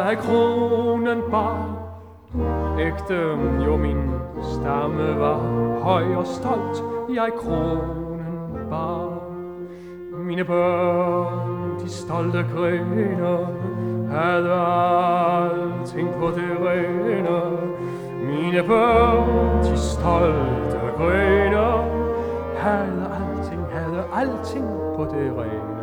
jeg kronen bar. Ægte jo min stamme var, høj og stolt jeg kronen bar. Mine børn, de stolte grene, havde alting på det rene. Mine børn, de stolte grene, havde alting på det rene.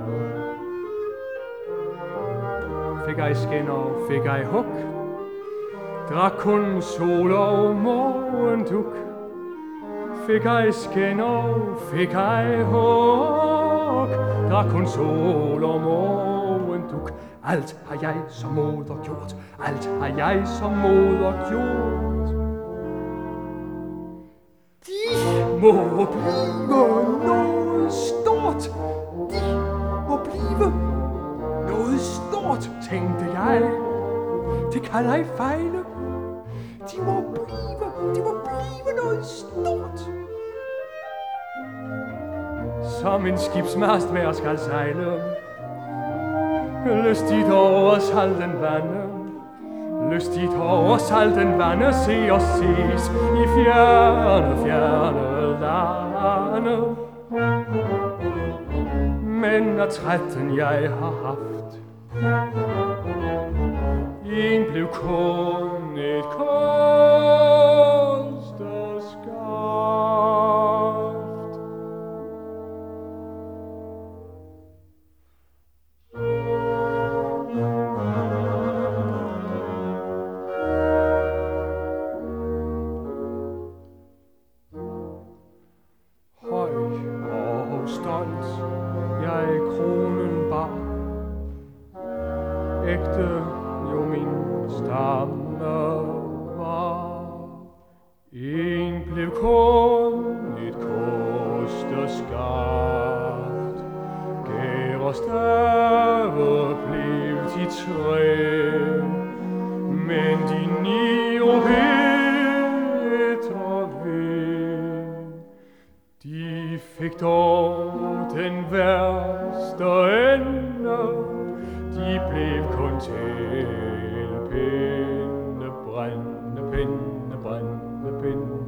Fik jeg skinner, fik jeg hug, drak kun sol og morgendug. Fik jeg skinner, fik jeg hug, drak kun sol og morgendug. Alt har jeg som moder gjort, alt har jeg som moder gjort. De må blive noget stort, de må blive noget stort, tænkte jeg. Det kan ej fejle. De må blive noget stort. Som en skibsmast hver skal sejle, lystigt over salten vande, lystigt over salten vande, se og ses i fjerne, fjerne lande. Men af 13 jeg har haft, en blev kun et kosterskaft. Høj og stolt jeg kronen bar. Ægte jo min stamme var. En blev kun et kosterskaft. Gær og stave blev de 3, men de 9 Peter ved. De fik dog den værste ende. De blev kun til pinde, brænde, pinde, brænde, pinde.